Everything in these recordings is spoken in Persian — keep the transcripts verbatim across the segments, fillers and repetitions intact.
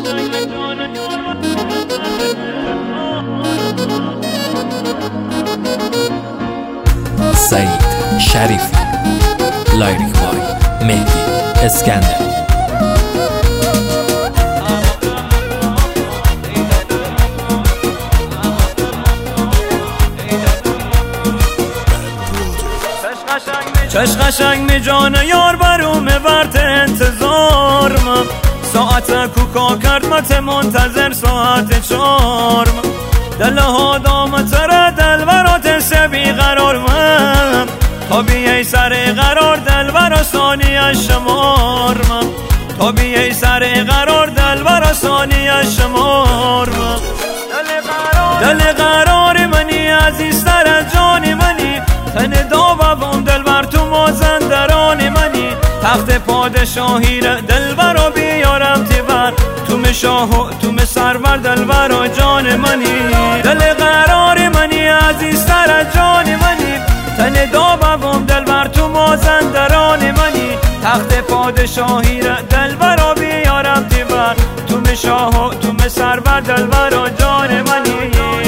سعید شریفی، لایریک بای مهدی اسکندر. چش قشنگ می جان یار بروم ورت انتظارم، ساعت کوکا کرد مت منتظر ساعت چارم، دل ها دامت را دل برات سبی قرارم، تا بیای سر قرار دل برا ثانیه شمارم، تا بیای سر قرار دل برا ثانیه شمارم. دل قرار منی عزیزتر از جان منی، تن داوم دل بر تو مازندران منی، تخت پادشاهی را دل برا بیارم تیبر، تو مشاه و تو مسرور دل برا جان منی. دل قرار منی عزیزتر از جان منی، تن داوم دل بر تو مازندران منی، تخت پادشاهی را دل برا بیارم تیبر، تو مشاه و تو مسرور دل برا جان منی.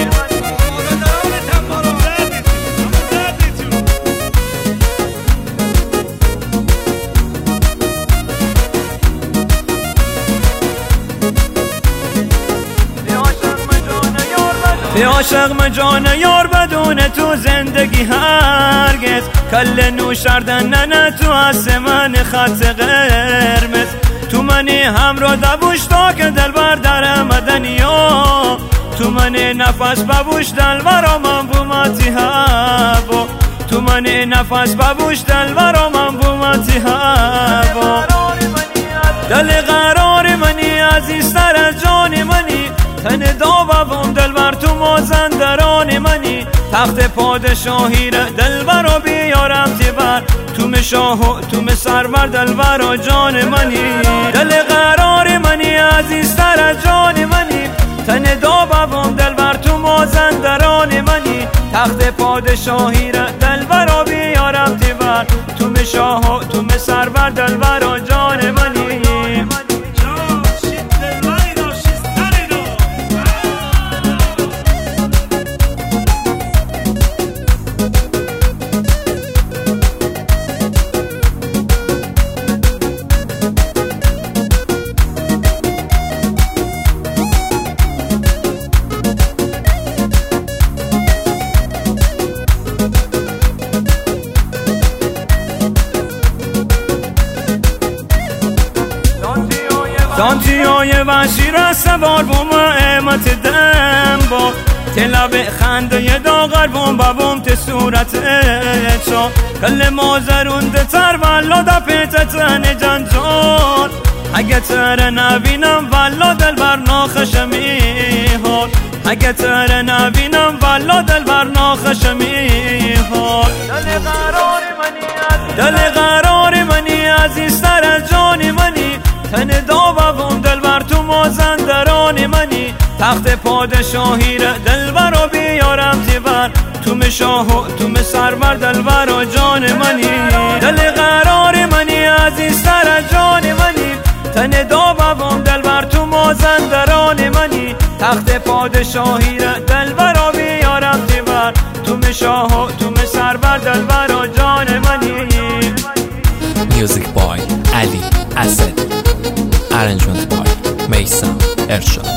ای عاشق مجان یار بدون تو زندگی هرگز، کل نوشردن نه تو هست من خط قرمز، تو منی همراه دبوش تا که دل بر در مدنیا، تو منی نفس ببوش دل برا من بومتی هوا، تو منی نفس ببوش دل برا من بومتی هوا. دل قرار منی عزیزتر از جان منی، تن داوم دل بر تو مازندران منی، تخت پادشاهی را دل برا بیارم تیبر، تو مشاه و تو مسرور دل برا جان منی. دل قرار منی عزیزتر از جان منی، تن داوم دل بر تو مازندران منی، تخت پادشاهی را دل برا بیارم تیبر، تو مشاه و تو مسرور دل برا جان منی. دانتیای وحشی را سوار بوم احمت دم با، تلاب خنده داغر بوم بوم ت صورت چا، کل مازرونده تر والا دا پیتت نجان جان، اگه تر نبینم والا دل بر ناخشمی حال، اگه تر نبینم والا دل بر ناخشمی حال. دل قرار منی عزیزتر از جان منی، تن داوم دل بر تو مازندران منی، تخت پادشاهی را دل برا بیارم تیبر، تو مشاه و تو مسرور دل برا جان منی. دل قرار منی عزیزتر از جان منی، تن داوم دل بر تو مازندران منی، تخت پادشاهی را دل برا بیارم تیبر، تو مشاه و تو مسرور دل برا جان منی. Music by Ali Asad, arrangement by Meysan Ershad.